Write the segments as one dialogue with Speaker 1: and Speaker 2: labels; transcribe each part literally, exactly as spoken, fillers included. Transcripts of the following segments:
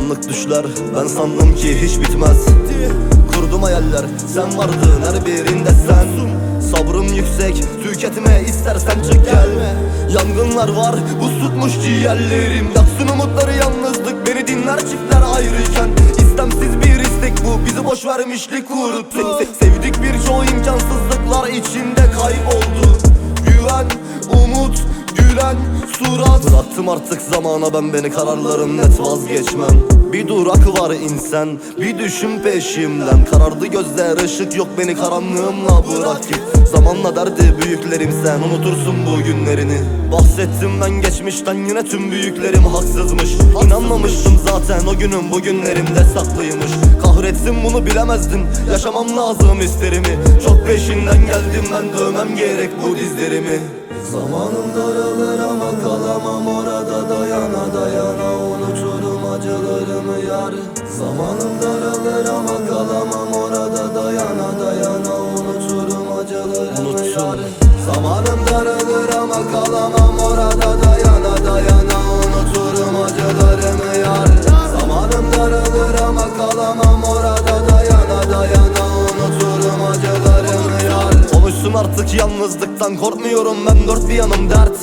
Speaker 1: Anlık düşler, ben sandım ki hiç bitmez. Kurdum hayaller, sen vardın her birinde sen. Sabrım yüksek, tüketme istersen çık gel. Yangınlar var, buz tutmuş ciğerlerim. Yaksın umutları yalnızlık, beni dinler çiftler ayrıyken. İstemsiz bir istek bu, bizi boş vermişlik kuruttu. se se Sevdik birçoğu imkansızlıklar içinde kayboldu. Güven, umut, gülen surat. Bıraktım artık zamana ben beni, kararlarım net vazgeçmem. Bir durak var insan, bir düşün peşimden. Karardı gözler, ışık yok, beni karanlığımla bırak git. Zamanla derdi büyüklerim, sen unutursun bu günlerini. Bahsettim ben geçmişten, yine tüm büyüklerim haksızmış. İnanmamıştım zaten o günün bugünlerimde saklıymış. Kahretsin bunu bilemezdim, yaşamam lazım isterimi. Çok peşinden geldim ben, dövmem gerek bu dizlerimi. Zamanım daralır ama kalamam orada, dayana dayana unuturum acılarımı yar. Zamanım daralır ama kalamam orada, dayana dayana unuturum acılarımı yar. Zamanım daralır ama kalamam orada, dayana dayana unuturum acılarımı yar. Zamanım daralır ama kalamam orada, dayana dayana unuturum acılarımı yar. Konuşsun artık yalnızlıktan, korkmuyorum ben, dört bir yanım dert.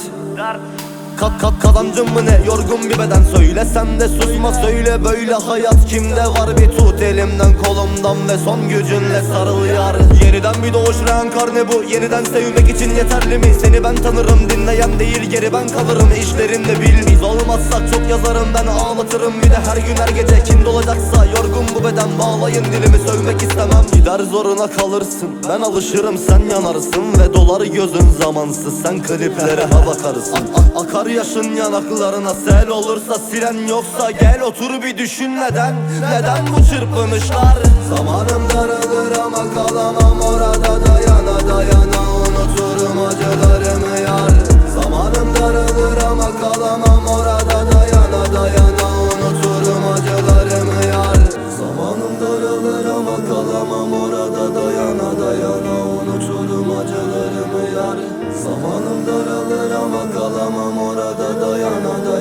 Speaker 1: Kat kat kazancım mı ne, yorgun bir beden, söylesem de susma söyle, böyle hayat kimde var? Bir tut elimden kolumdan ve son gücünle sarıl yar. Yeniden bir doğuş reenkarne bu, yeniden sevmek için yeterli mi? Seni ben tanırım, dinleyen değil geri ben kalırım. İşlerinde bil, biz olmazsak çok yazarım ben, ağlatırım bir de her gün her gece. Kim dolacaksa yorgun bu beden, bağlayın dilimi sövmek istemem. Gider zoruna kalırsın, ben alışırım sen yanarsın. Ve dolar gözün zamansız, sen kliplere ha bakarsın. A -a Akar yaşın yanaklarına, sel olursa siren yoksa gel otur bir düşün neden, neden bu çırpınışlar? Zamanım daralır ama kalamam orada, dayana dayana unuturum acılarımı yar. Zamanım daralır ama kalamam orada, dayana dayana unuturum acılarımı yar. Zamanım daralır ama kalamam orada, dayana dayana unuturum acılarımı yar. Zamanım daralır ama kalamam orada, dayana dayana